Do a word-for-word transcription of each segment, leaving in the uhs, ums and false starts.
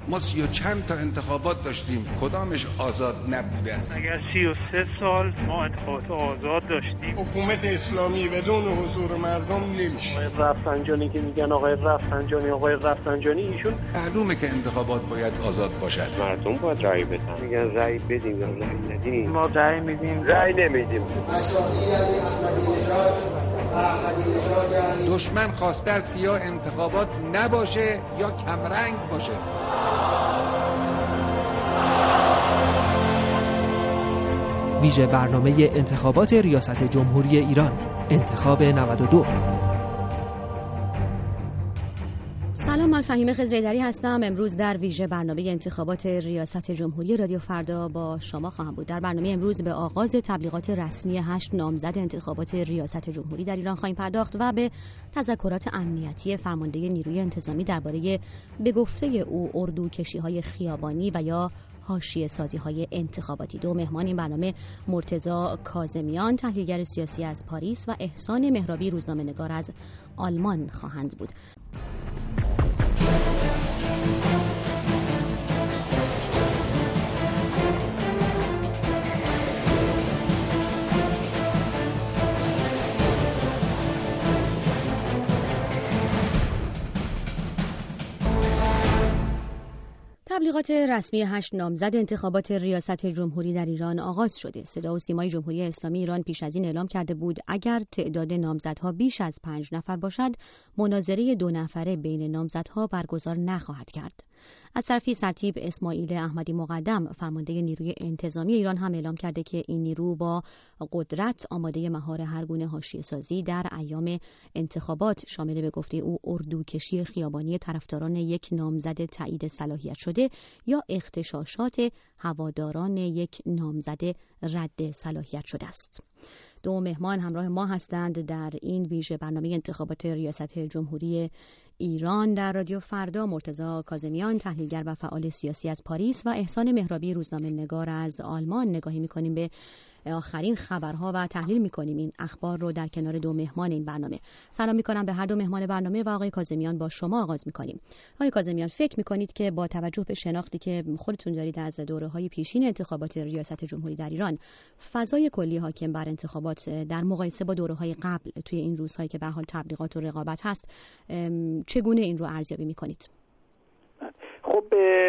ما سی و چند تا انتخابات داشتیم، کدامش آزاد نبوده است؟ اگر سی و سه سال ما انتخابات آزاد داشتیم. حکومت اسلامی بدون حضور مردم نمیشه. آقای رفسنجانی که میگن آقای رفسنجانی آقای رفسنجانی ایشون معلومه که انتخابات باید آزاد باشد. مردم باید رأی بدن. میگن رأی بدیم یا رأی ندیم. ما رأی میدیم، رأی نمیدیم. مسائلی علی احمدی نژاد و احمدی نژاد علی دشمن خواسته است که یا انتخابات نباشه یا کمرنگ باشه. ویژه برنامه انتخابات ریاست جمهوری ایران، انتخاب نود و دو. سلام، من فهیمه خضری‌دری هستم. امروز در ویژه برنامه انتخابات ریاست جمهوری رادیو فردا با شما خواهم بود. در برنامه امروز به آغاز تبلیغات رسمی هشت نامزد انتخابات ریاست جمهوری در ایران خواهیم پرداخت و به تذکرات امنیتی فرمانده نیروی انتظامی درباره به گفته او اردوکشی‌های خیابانی و یا حاشیه سازی‌های انتخاباتی. دو مهمان این برنامه مرتضی کاظمیان، تحلیلگر سیاسی از پاریس، و احسان مهرابی، روزنامه‌نگار از آلمان خواهند بود. تبلیغات رسمی هشت نامزد انتخابات ریاست جمهوری در ایران آغاز شده. صدا و سیمای جمهوری اسلامی ایران پیش از این اعلام کرده بود اگر تعداد نامزدها بیش از پنج نفر باشد، مناظره دو نفره بین نامزدها برگزار نخواهد کرد. از طرفی سرتیپ اسماعیل احمدی مقدم، فرمانده نیروی انتظامی ایران، هم اعلام کرده که این نیرو با قدرت آماده مهار هر گونه حاشیه سازی در ایام انتخابات، شامل به گفته او اردوکشی خیابانی طرفداران یک نامزد تایید صلاحیت شده یا اغتشاشات هواداران یک نامزد رد صلاحیت شده است. دو مهمان همراه ما هستند در این ویژه برنامه انتخابات ریاست جمهوری ایران در رادیو فردا. مرتضی کاظمیان، تحلیلگر و فعال سیاسی از پاریس، و احسان مهرابی، روزنامه‌نگار از آلمان. نگاهی می‌کنیم به آخرین خبرها و تحلیل می‌کنیم این اخبار رو در کنار دو مهمان این برنامه. سلام می‌کنم به هر دو مهمان برنامه و آقای کاظمیان با شما آغاز می‌کنیم. آقای کاظمیان، فکر می‌کنید که با توجه به شناختی که خودتون دارید از دوره‌های پیشین انتخابات ریاست جمهوری در ایران، فضای کلی حاکم بر انتخابات در مقایسه با دوره‌های قبل توی این روزهایی که به حال تبلیغات و رقابت هست، چگونه این رو ارزیابی می‌کنید؟ خب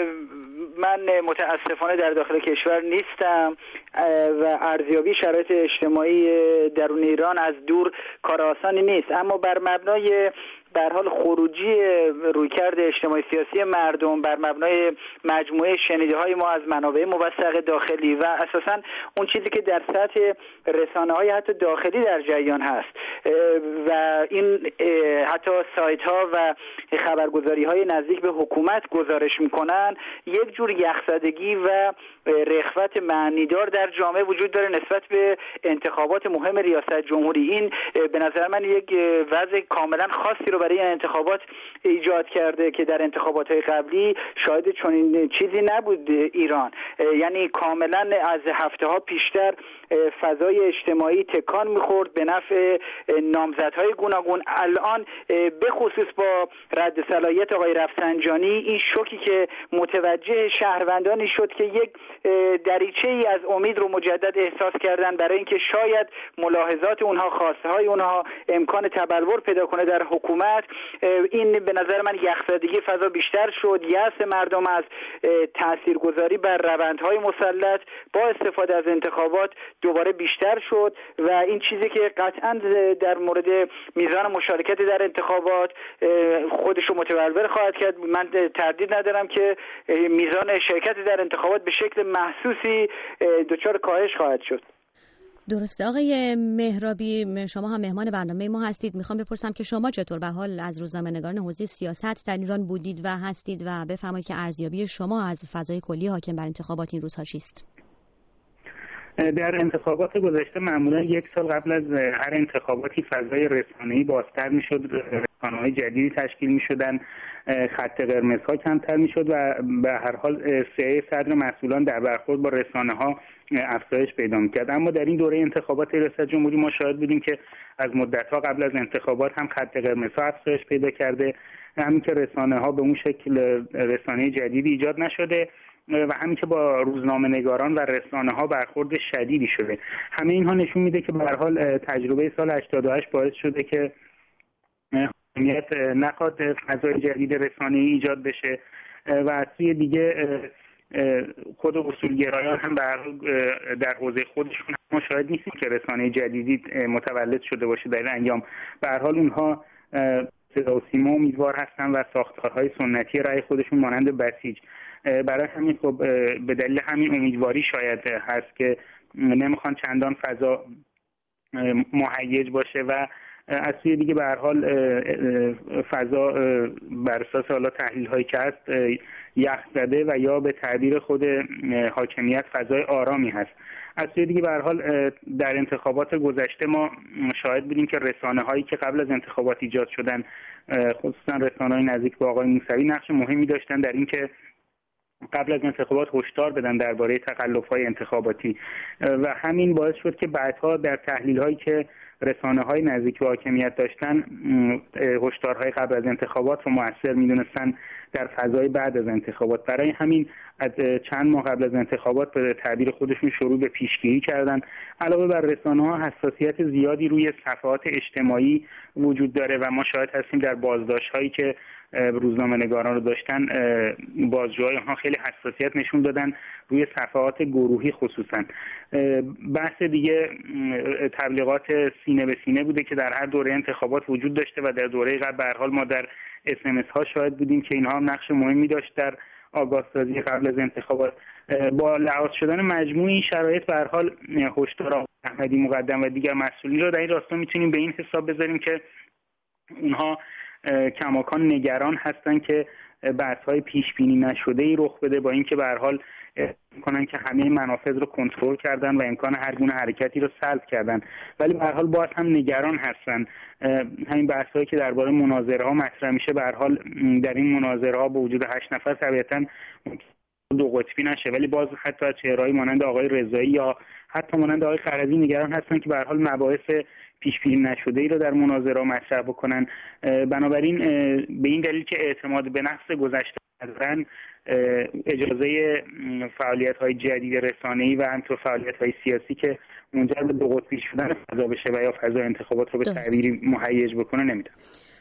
من متاسفانه در داخل کشور نیستم و ارزیابی شرایط اجتماعی درون ایران از دور کار آسانی نیست، اما بر مبنای به هر حال خروجی رویکرد اجتماعی سیاسی مردم، بر مبنای مجموعه شنیده‌های ما از منابع موثق داخلی و اساساً اون چیزی که در سطح رسانه‌های حتی داخلی در جریان هست و این حتی سایت‌ها و خبرگزاری‌های نزدیک به حکومت گزارش می‌کنن، یک جور یخزدگی و رغبت معنیدار در جامعه وجود داره نسبت به انتخابات مهم ریاست جمهوری. این به نظر من یک وضع کاملا خاصی رو برای انتخابات ایجاد کرده که در انتخابات‌های قبلی شاهد چنین چیزی نبود ایران. یعنی کاملا از هفته‌ها پیشتر فضای اجتماعی تکان می‌خورد به نفع نامزدهای گوناگون. الان به خصوص با رد صلاحیت آقای رفسنجانی، این شوکی که متوجه شهروندانی شد که یک دریچه‌ای از امید رو مجدد احساس کردن برای اینکه شاید ملاحظات اونها، خواسته‌های اونها امکان تبلور پیدا کنه در حکومت. این به نظر من یخزدگی فضا بیشتر شد، یأس مردم از تاثیرگذاری بر روندهای مسلط با استفاده از انتخابات دوباره بیشتر شد و این چیزی که قطعاً در مورد میزان مشارکت در انتخابات خودش رو متبلور خواهد کرد. من تردید ندارم که میزان شرکت در انتخابات به شکل محسوسی دچار کاهش خواهد شد. درسته. آقای مهرابی، شما هم مهمان برنامه ما هستید. میخوام بپرسم که شما چطور به حال از روزنامه‌نگاران حوزه سیاست در ایران بودید و هستید و بفرمایید که ارزیابی شما از فضای کلی حاکم بر انتخابات این روزها چیست؟ در انتخابات گذشته معمولا یک سال قبل از هر انتخاباتی فضای رسانه‌ای بازتر میشد، رسانه‌های جدیدی تشکیل میشدن، خط قرمزها کمتر میشد و به هر حال سعی صدر مسئولان در برخورد با رسانه‌ها افزایش پیدا میکرد. اما در این دوره انتخابات ریاست جمهوری ما شاهد بودیم که از مدت‌ها قبل از انتخابات هم خط قرمزها افزایش پیدا کرده همین که رسانه ها به اون شکل رسانه جدیدی ایجاد نشده و همین که با روزنامه نگاران و رسانه ها برخورد شدیدی شده. همه اینها نشون میده که به هر حال تجربه سال هشتاد و هشت باعث شده که حاکمیت نخواد فضای جدید رسانه‌ای ایجاد بشه و از سوی دیگه خود اصولگرایان هم در حوزه خودشون ما شاهد نیستیم که رسانه جدیدی متولد شده باشه در این ایام. به هر حال اونها صدا و سیما امیدوار هستن و ساختارهای سنتی رای خودشون مانند بسیج. برای همین خب به دلیل همین امیدواری شاید هست که نمیخوان چندان فضا مهیج باشه و از سوی دیگه به هر حال فضا بر اساس حالا تحلیل هایی که هست یخ زده و یا به تعبیر خود حاکمیت فضای آرامی هست. از سوی دیگه به هر حال در انتخابات گذشته ما شاهد بودیم که رسانه هایی که قبل از انتخابات ایجاد شدن، خصوصا رسانه های نزدیک به آقای موسوی، نقش مهمی داشتن در اینکه قبل از انتخابات هشدار بدن درباره تخلف‌های انتخاباتی و همین باعث شد که بعدها در تحلیل‌هایی که رسانه‌های نزدیک به حاکمیت داشتن هشدارهای قبل از انتخابات رو مؤثر می‌دونستن در فضای بعد از انتخابات. برای همین از چند ماه قبل از انتخابات به تعبیر خودشون شروع به پیشگیری کردن. علاوه بر رسانه‌ها حساسیت زیادی روی صفحات اجتماعی وجود داره و ما شاهد هستیم در بازداشت‌هایی که روزنامه‌نگاران رو داشتن، بازجوهای آنها خیلی حساسیت نشون دادن روی صفحات گروهی خصوصا. بحث دیگه تبلیغات سینه به سینه بوده که در هر دوره انتخابات وجود داشته و در دوره قبل به هر حال ما در اس ام اس ها شاهد بودیم که اینها هم نقش مهمی داشت در آگاهسازی قبل از انتخابات. با لحاظ شدن مجموع این شرایط به هر حال هشدار احمدی مقدم و دیگر مسئولین رو در این راستا میتونیم به این حساب بذاریم که اونها کماکان نگران هستن که بحث‌های پیش بینی نشده‌ای رخ بده، با اینکه به هر حال می‌کنن که همه منافذ رو کنترل کردن و امکان هر گونه حرکتی رو سلب کردن، ولی به هر حال باز هم نگران هستن. همین بحث‌هایی که درباره مناظره‌ها مطرح میشه، به هر حال در این مناظره‌ها با وجود هشت نفر طبیعتاً دو قطبی نشه، ولی باز حتی از چهره‌های مانند آقای رضایی یا حتی مانند آقای خرزی نگران هستن که به هر حال مباحث پیش بینی نشده ای رو در مناظره مطرح بکنن. بنابراین به این دلیل که اعتماد به نفس گذشته ندارن، اجازه فعالیت‌های جدید رسانه‌ای و همینطور فعالیت‌های سیاسی که منجر به دو قطبی شدن فضا بشه و یا فضا انتخابات رو به تعبیری مهیج بکنه نمیدن.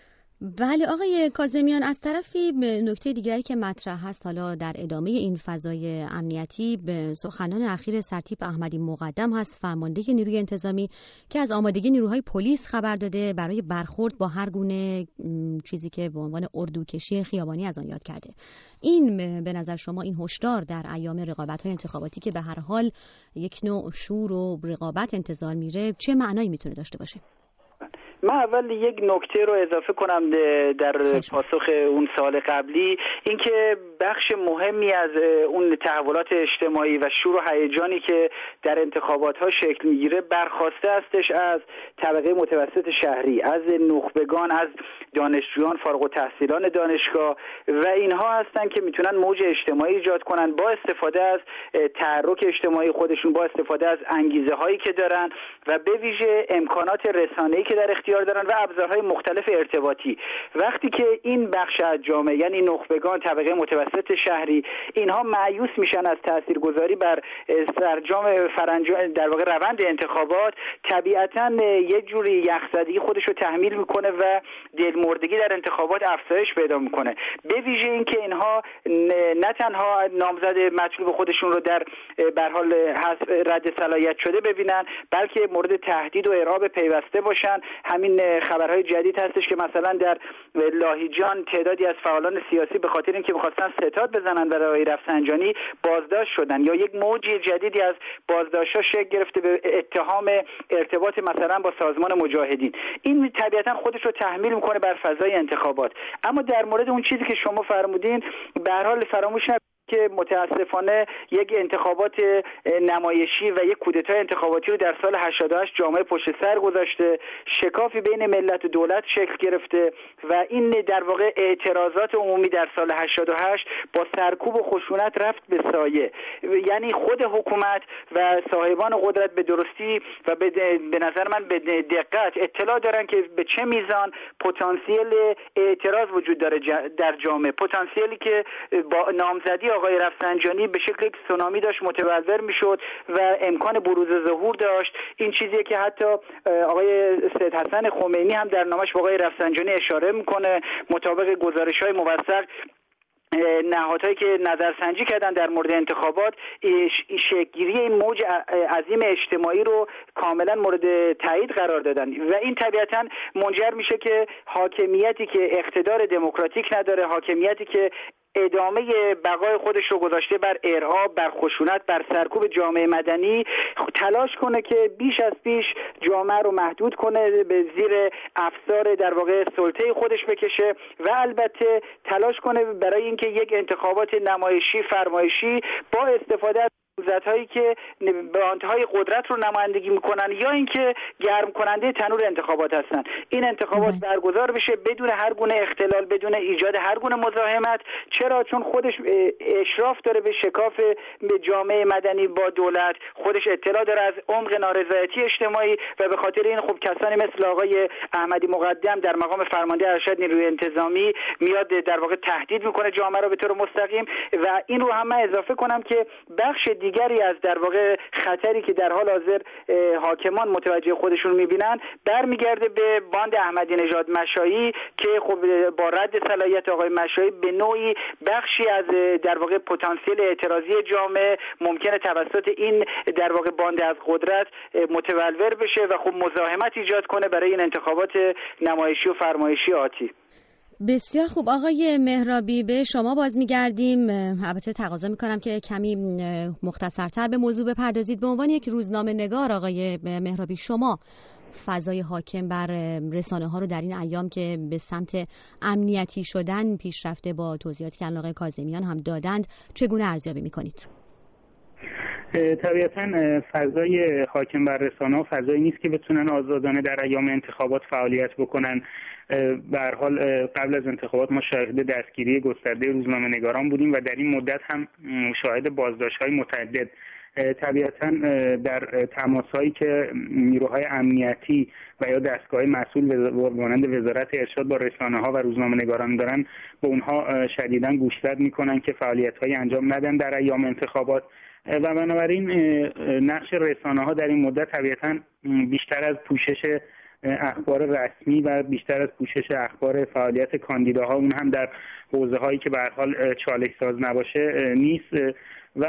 بله آقای کاظمیان، از طرفی نکته دیگری که مطرح هست حالا در ادامه این فضای امنیتی، به سخنان اخیر سرتیپ احمدی مقدم هست، فرمانده نیروی انتظامی، که از آمادگی نیروهای پلیس خبر داده برای برخورد با هر گونه چیزی که به عنوان اردوکشی خیابانی از آن یاد کرده. این به نظر شما این هشدار در ایام رقابت‌های انتخاباتی که به هر حال یک نوع شور و رقابت انتظار میره، چه معنایی میتونه داشته باشه؟ من اول یک نکته رو اضافه کنم در پاسخ اون سال قبلی، اینکه بخش مهمی از اون تحولات اجتماعی و شور و هیجانی که در انتخابات‌ها شکل میگیره برخواسته استش از طبقه متوسط شهری، از نخبگان، از دانشجویان فارغ التحصیلان دانشگاه و اینها هستن که میتونن موج اجتماعی ایجاد کنن با استفاده از تحرک اجتماعی خودشون، با استفاده از انگیزه هایی که دارن و به ویژه امکانات رسانه‌ای که در اختیار دارن و ابزارهای مختلف ارتباطی. وقتی که این بخش از جامعه، یعنی نخبگان، طبقه متوسط شهری، اینها مایوس میشن از تاثیرگذاری بر سرجام فرانجام در واقع روند انتخابات، طبیعتاً یه جوری یخزدگی خودش رو تحمیل میکنه و دلمردگی در انتخابات افزایش پیدا میکنه. به ویژه اینکه اینها نه تنها نامزد مطلوب خودشون رو در به هر حال رد صلاحیت شده ببینن، بلکه مورد تهدید و ارعاب پیوسته باشن. همین خبرهای جدید هستش که مثلا در لاهیجان تعدادی از فعالان سیاسی به خاطر اینکه می‌خواستن ستاد بزنن برای آقای رفسنجانی بازداشت شدن، یا یک موج جدیدی از بازداشت‌ها شکل گرفته به اتهام ارتباط مثلا با سازمان مجاهدین. این طبیعتاً خودش رو تحمیل میکنه بر فضای انتخابات. اما در مورد اون چیزی که شما فرمودین، به هر حال فراموش نکنید که متاسفانه یک انتخابات نمایشی و یک کودتای انتخاباتی رو در سال هشتاد و هشت جامعه پشت سر گذاشته، شکافی بین ملت و دولت شکل گرفته و این در واقع اعتراضات عمومی در سال هشتاد و هشت با سرکوب و خشونت رفت به سایه. یعنی خود حکومت و صاحبان قدرت به درستی و به, به نظر من به دقت اطلاع دارن که به چه میزان پتانسیل اعتراض وجود داره در جامعه، پتانسیلی که با نامزدی آقای رفسنجانی به شکل سونامی داشت متبلور میشد و امکان بروز ظهور داشت. این چیزیه که حتی آقای سید حسن خمینی هم در نامش به آقای رفسنجانی اشاره میکنه. مطابق گزارش‌های موثق نهادهایی که نظرسنجی کردن در مورد انتخابات شکل‌گیری این موج عظیم اجتماعی رو کاملا مورد تایید قرار دادن و این طبیعتا منجر میشه که حاکمیتی که اقتدار دموکراتیک نداره، حاکمیتی که ادامه بقای خودش رو گذاشته بر ارهاب، بر خشونت، بر سرکوب جامعه مدنی، تلاش کنه که بیش از پیش جامعه رو محدود کنه، به زیر افسار در واقع سلطه خودش بکشه و البته تلاش کنه برای اینکه یک انتخابات نمایشی فرمایشی با استفاده از نامزدهایی که برندهای قدرت رو نمایندگی میکنن یا اینکه گرم کننده تنور انتخابات هستن، این انتخابات مم. برگزار بشه بدون هر گونه اختلال، بدون ایجاد هر گونه مزاحمت. چرا؟ چون خودش اشراف داره به شکاف به جامعه مدنی با دولت، خودش اطلاع داره از عمق نارضایتی اجتماعی و به خاطر این خب کسانی مثل آقای احمدی مقدم در مقام فرمانده ارشد نیروی انتظامی میاد در واقع تهدید میکنه جامعه رو به طور مستقیم و این رو هم من اضافه کنم که بخش دیگری از در واقع خطری که در حال حاضر حاکمان متوجه خودشون میبینن برمیگرده به باند احمدی نژاد مشایی که خب با رد صلاحیت آقای مشایی به نوعی بخشی از در واقع پتانسیل اعتراضی جامعه ممکنه توسط این در واقع باند از قدرت متولور بشه و خب مزاحمت ایجاد کنه برای این انتخابات نمایشی و فرمایشی آتی. بسیار خوب آقای مهرابی، به شما باز میگردیم. البته تقاضا میکنم که کمی مختصرتر به موضوع بپردازید. به عنوان یک روزنامه نگار آقای مهرابی، شما فضای حاکم بر رسانه ها رو در این ایام که به سمت امنیتی شدن پیشرفته با توضیحاتی که آقای کاظمیان هم دادند چگونه ارزیابی میکنید؟ طبیعتاً فضای حاکم بر رسانه‌ها فضایی نیست که بتونن آزادانه در ایام انتخابات فعالیت بکنن. به هر حال قبل از انتخابات ما شاهد دستگیری گسترده روزنامه‌نگاران بودیم و در این مدت هم شاهد بازداشت‌های متعدد. طبیعتاً در تماس‌هایی که نیروهای امنیتی و یا دستگاه مسئول مانند وزارت ارشاد با رسانه‌ها و روزنامه‌نگاران دارن، به اونها شدیداً گوشزد می‌کنن که فعالیت‌هایی انجام ندن در ایام انتخابات و بنابراین نقش رسانه‌ها در این مدت طبیعتاً بیشتر از پوشش اخبار رسمی و بیشتر از پوشش اخبار فعالیت کاندیداها، اون هم در حوزه‌هایی که به هر حال چالش ساز نباشه نیست و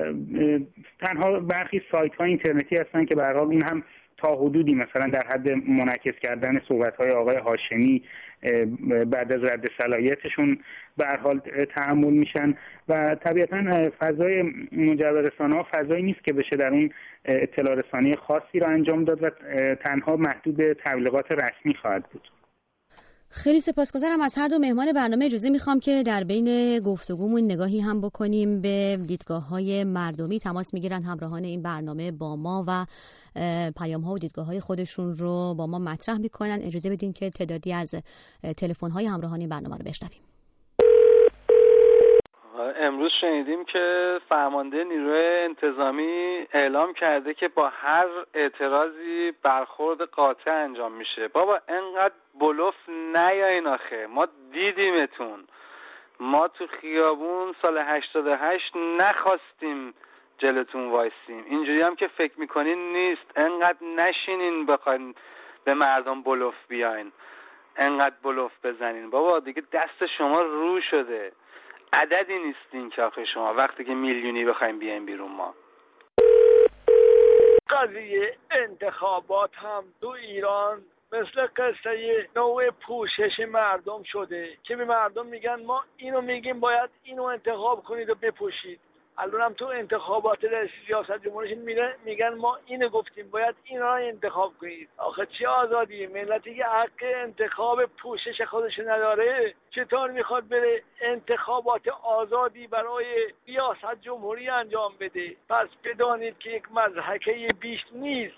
تنها برخی سایت‌های اینترنتی هستن که به هر حال اون هم تا حدودی مثلا در حد منعکس کردن صحبت‌های آقای هاشمی بعد از رد صلاحیتشون به هر حال تحمل میشن و طبیعتاً فضای منجبر رسانه‌ها فضایی نیست که بشه در اون اطلاع رسانی خاصی را انجام داد و تنها محدود به تبلیغات رسمی خواهد بود. خیلی سپاسگزارم از هر دو مهمان برنامه. اجازه میخوام که در بین گفتگومون نگاهی هم بکنیم به دیدگاه‌های مردمی. تماس میگیرن همراهان این برنامه با ما و پیام‌ها و دیدگاه‌های خودشون رو با ما مطرح میکنن. اجازه بدین که تعدادی از تلفن‌های همراهان این برنامه رو بشنویم. امروز شنیدیم که فرمانده نیروی انتظامی اعلام کرده که با هر اعتراضی برخورد قاطع انجام میشه. بابا انقدر بلوف نیاین آخه، ما دیدیمتون. ما تو خیابون سال هشتاد و هشت نخواستیم جلوتون وایسیم. اینجوری هم که فکر میکنین نیست. انقدر نشینین بخواین به مردم بلوف بیاین، انقدر بلوف بزنین. بابا دیگه دست شما رو شده، عددی نیستین که آخه شما وقتی که میلیونی بخوایم بیایم بیرون. ما قضیه انتخابات هم تو ایران مثل قصه نوع پوشش مردم شده که به مردم میگن ما اینو میگیم باید اینو انتخاب کنید و بپوشید. الانم تو انتخابات ریاست جمهوری میگن ما اینو گفتیم باید اینا رو انتخاب کنید. آخه چه آزادی؟ ملتی که حق انتخاب پوشش خودش نداره چطور میخواد بره انتخابات آزادی برای ریاست جمهوری انجام بده؟ پس بدانید که یک مضحکه بیش نیست.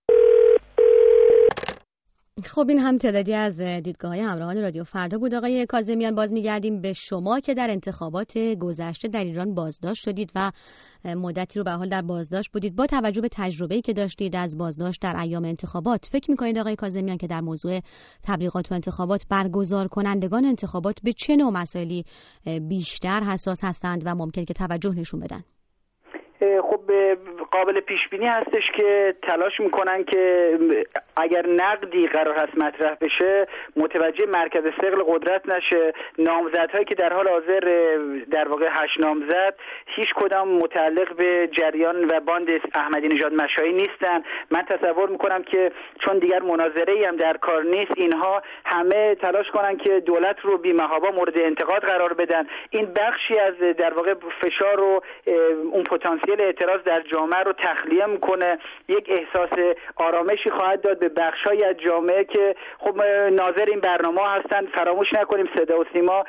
خب این هم تعدادی از دیدگاه‌های همراهان رادیو فردا بود. آقای کاظمیان، باز می‌گردیم به شما که در انتخابات گذشته در ایران بازداشت شدید و مدتی رو به حال در بازداشت بودید. با توجه به تجربه‌ای که داشتید از بازداشت در ایام انتخابات، فکر می‌کنید آقای کاظمیان که در موضوع تبلیغات و انتخابات برگزار کنندگان انتخابات به چه نوع مسائلی بیشتر حساس هستند و ممکن که توجه نشون بدن؟ خب قابل پیش بینی هستش که تلاش میکنن که اگر نقدی قرار هست مطرح بشه متوجه مرکز ثقل قدرت نشه. نامزدهایی که در حال حاضر در واقع هشت نامزد هیچ کدام متعلق به جریان و باند احمدی نژاد مشایی نیستن. من تصور میکنم که چون دیگر مناظره‌ای هم در کار نیست، اینها همه تلاش کنن که دولت رو بی‌محابا مورد انتقاد قرار بدن. این بخشی از در واقع فشار و اون پتانسیل اعتراض در جامعه رو تخلیه میکنه. یک احساس آرامشی خواهد داد به بخشای از جامعه که خب ناظر این برنامه هستن. فراموش نکنیم صدا و سیما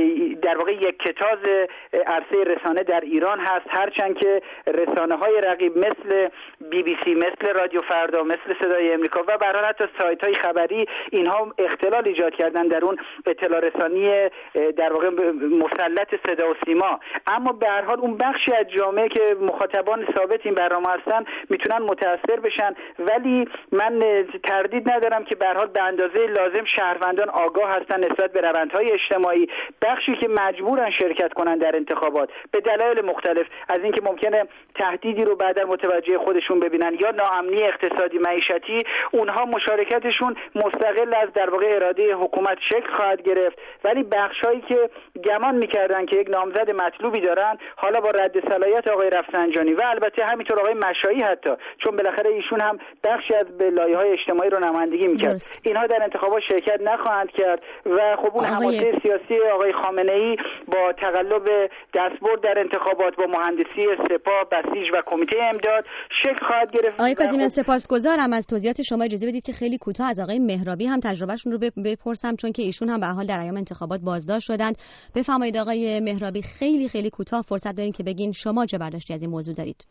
در واقع یک کتاز عرصه رسانه در ایران هست، هرچند که رسانه‌های رقیب مثل بی بی سی، مثل رادیو فردا، مثل صدای امریکا و به هر حال حتی سایت‌های خبری اینها اختلال ایجاد کردن در اون اطلاع رسانی در واقع مسلط صدا و سیما. اما به هر حال اون بخشی از جامعه که مخاطبان ثابت این برنامه هستن میتونن متاثر بشن، ولی من تردید ندارم که به هر حال به اندازه لازم شهروندان آگاه هستن نسبت به روندهای اجتماعی. بخشی که مجبورن شرکت کنن در انتخابات به دلایل مختلف، از اینکه ممکنه تهدیدی رو بعدا متوجه خودشون ببینن یا ناامنی اقتصادی معیشتی، اونها مشارکتشون مستقل از در واقع اراده حکومت شکل خواهد گرفت. ولی بخشایی که گمان میکردن که یک نامزد مطلوبی دارن، حالا با رد صلاحیت آقای رفسنجانی و البته همینطور آقای مشایی، حتی چون بالاخره ایشون هم بخشی از لایه‌های اجتماعی رو نمایندگی میکرد، اینها در انتخابات شرکت نخواهند کرد و خب اون حماسه سیاسی آقای خامنه‌ای با تقلب دستبرد در انتخابات با مهندسی سپاه، بسیج و کمیته امداد شکل خواهد گرفت. آقای کاظمیان سپاسگزارم از توضیحات شما. اجازه بدید که خیلی کوتاه از آقای مهرابی هم تجربهشون رو بپرسم، چون که ایشون هم به حال در ایام انتخابات بازداشت شدند. بفرمایید آقای مهرابی، خیلی خیلی کوتاه فرصت دارین که بگین شما چه برداشتی از این موضوع دارید.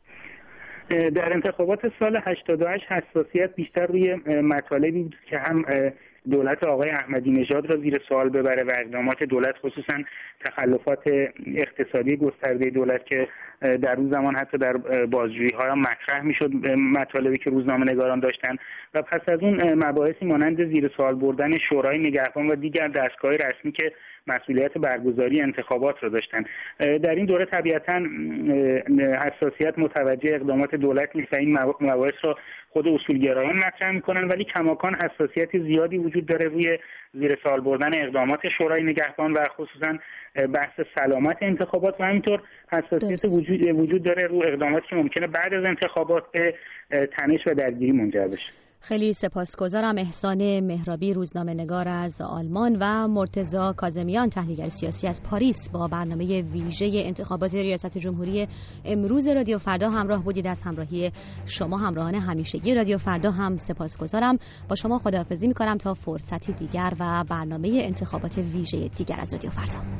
در انتخابات سال هشتاد و هشت حساسیت بیشتر روی مطالبی بود که هم دولت آقای احمدی نژاد را زیر سوال ببره و اقدامات دولت، خصوصا تخلفات اقتصادی گسترده دولت که در اون زمان حتی در بازجویی‌ها مطرح میشد، مطالبی که روزنامه‌نگاران داشتن، و پس از اون مباحثی مانند زیر سوال بردن شورای نگهبان و دیگر دستگاه رسمی که مسئولیت برگزاری انتخابات را داشتن. در این دوره طبیعتاً حساسیت متوجه اقدامات دولت نیست و این مباحث را خود اصولگرایان مطرح میکنن، ولی کماکان حساسیت زیادی وجود داره روی زیر سوال بردن اقدامات شورای نگهبان و خصوصا بحث سلامت انتخابات، و همینطور حساسیت وجود وجود داره روی اقداماتی که ممکنه بعد از انتخابات به تنش و درگیری منجر بشه. خیلی سپاسگزارم. احسان مهرابی، روزنامه‌نگار از آلمان، و مرتضی کاظمیان، تحلیلگر سیاسی از پاریس، با برنامه ویژه انتخابات ریاست جمهوری امروز رادیو فردا همراه بودید. از همراهی شما همراهان همیشگی رادیو فردا هم سپاسگزارم. با شما خداحافظی می‌کنم تا فرصتی دیگر و برنامه انتخابات ویژه دیگر از رادیو فردا.